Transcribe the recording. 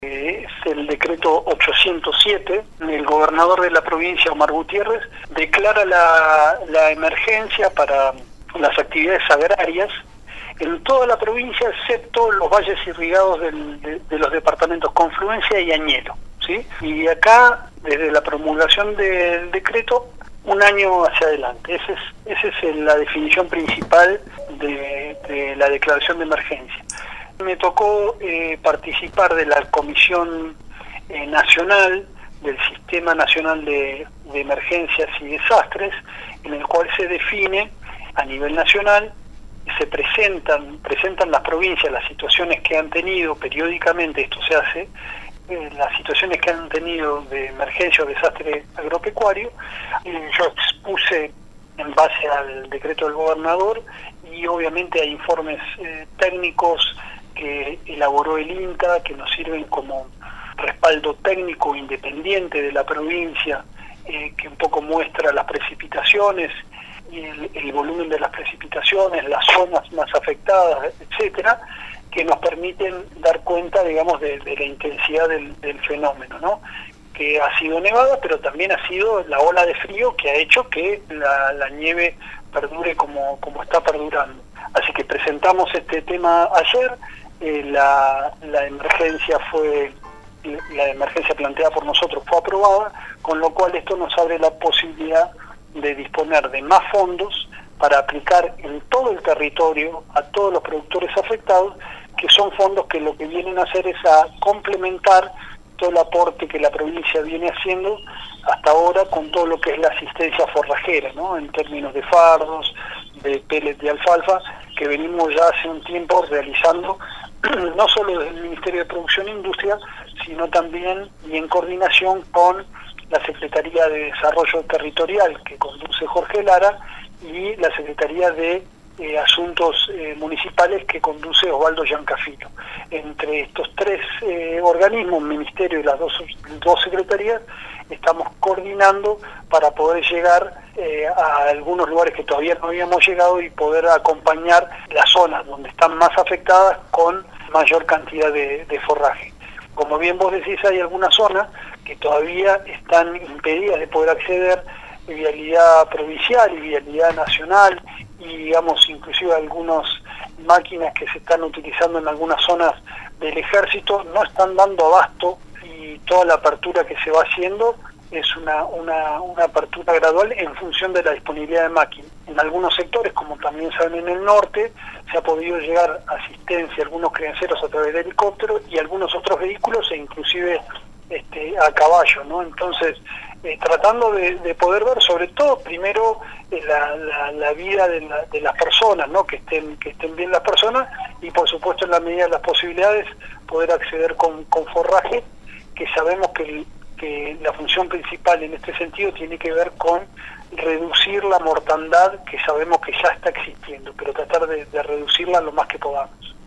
Es el decreto 807. El gobernador de la provincia, Omar Gutiérrez, declara la emergencia para las actividades agrarias en toda la provincia, excepto los valles irrigados de los departamentos Confluencia y Añelo, ¿sí? Y acá, desde la promulgación del decreto, un año hacia adelante. Esa es la definición principal de la declaración de emergencia. Me tocó participar de la Comisión Nacional del Sistema Nacional de Emergencias y Desastres, en el cual se define a nivel nacional, se presentan las provincias las situaciones que han tenido periódicamente, esto se hace, las situaciones que han tenido de emergencia o desastre agropecuario. Yo expuse en base al decreto del gobernador y obviamente hay informes técnicos que elaboró el INTA, que nos sirven como respaldo técnico independiente de la provincia, que un poco muestra las precipitaciones y el volumen de las precipitaciones, las zonas más afectadas, etcétera, que nos permiten dar cuenta, digamos, de la intensidad del fenómeno, ¿no? Que ha sido nevada, pero también ha sido la ola de frío que ha hecho que la nieve perdure como está perdurando. Así que presentamos este tema ayer. La emergencia planteada por nosotros fue aprobada, con lo cual esto nos abre la posibilidad de disponer de más fondos para aplicar en todo el territorio a todos los productores afectados, que son fondos que lo que vienen a hacer es a complementar todo el aporte que la provincia viene haciendo hasta ahora con todo lo que es la asistencia forrajera, ¿no? En términos de fardos, de pellet de alfalfa, que venimos ya hace un tiempo realizando, no solo desde el Ministerio de Producción e Industria, sino también y en coordinación con la Secretaría de Desarrollo Territorial, que conduce Jorge Lara, y la Secretaría de Asuntos Municipales, que conduce Osvaldo Giancafilo. Entre estos tres organismos, Ministerio y las dos secretarías, estamos coordinando para poder llegar a algunos lugares que todavía no habíamos llegado y poder acompañar las zonas donde están más afectadas con mayor cantidad de forraje. Como bien vos decís, hay algunas zonas que todavía están impedidas de poder acceder, vialidad provincial y vialidad nacional, y digamos inclusive algunas máquinas que se están utilizando en algunas zonas del ejército no están dando abasto, y toda la apertura que se va haciendo es una apertura gradual en función de la disponibilidad de máquinas. En algunos sectores, como también saben en el norte, se ha podido llegar asistencia a algunos crianceros a través de helicópteros y algunos otros vehículos e inclusive a caballo, ¿no? Entonces, tratando de poder ver sobre todo primero la vida de las personas, ¿no? Que estén bien las personas, y por supuesto en la medida de las posibilidades poder acceder con forraje, que sabemos que la función principal en este sentido tiene que ver con reducir la mortandad que sabemos que ya está existiendo, pero tratar de reducirla lo más que podamos.